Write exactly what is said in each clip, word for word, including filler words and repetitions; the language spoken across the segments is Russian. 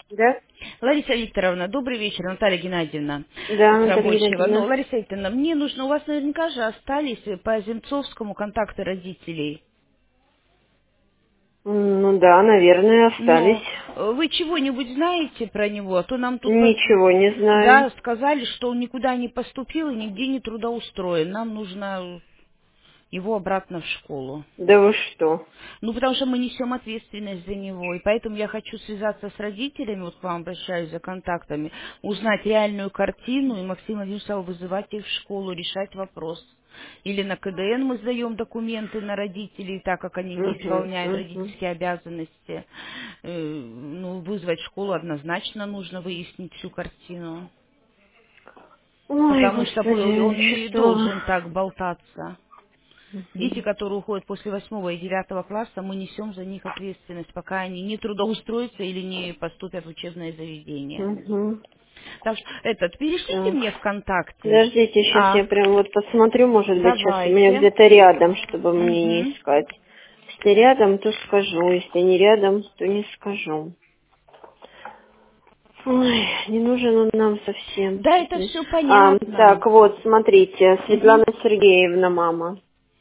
Да? Лариса Викторовна, добрый вечер, Наталья Геннадьевна Да, с Наталья рабочего. Ну, Геннадьевна. Лариса Викторовна, мне нужно, у вас наверняка же остались по Земцовскому контакты родителей. М, Ну да, наверное, остались. Но э, вы чего-нибудь знаете про него? А то нам тут по- Ничего не знаю. да, сказали, что он никуда не поступил и нигде не трудоустроен. Нам нужно его обратно в школу. Да вы что? Ну, потому что мы несем ответственность за него, и поэтому я хочу связаться с родителями, вот к вам обращаюсь за контактами, узнать реальную картину, и Максим Владимирович стал вызывать их в школу, решать вопрос. Или на ка дэ эн мы сдаем документы на родителей, так как они не Угу, исполняют угу. родительские обязанности. Э, Ну, вызвать в школу однозначно нужно выяснить всю картину, Ой, потому что господи, он не вещество. должен так болтаться. Дети, Угу. которые уходят после восьмого и девятого класса, мы несем за них ответственность, пока они не трудоустроятся или не поступят в учебное заведение. Угу. Так что, этот, перешлите Так. мне ВКонтакте. Подождите, сейчас А, я прям вот посмотрю, может быть, сейчас у меня давайте. где-то рядом, чтобы мне не Угу. искать. Если рядом, то скажу. Если не рядом, то не скажу. Ой, не нужен он нам совсем. Да, это Честно. все А, понятно. так, вот, смотрите, Угу. Светлана Сергеевна, мама.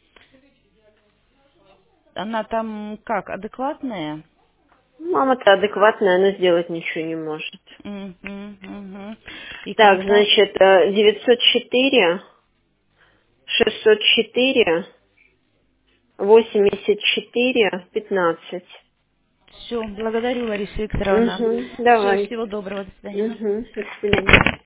Она там как, адекватная? Мама-то адекватная, она сделать ничего не может. Угу, угу. И Так, контакт. значит, э, девятьсот четыре, шестьсот четыре, восемьдесят четыре, пятнадцать. Все, благодарю, Лариса Викторовна. Угу, Все, давай. всего доброго, до свидания. Угу, до свидания.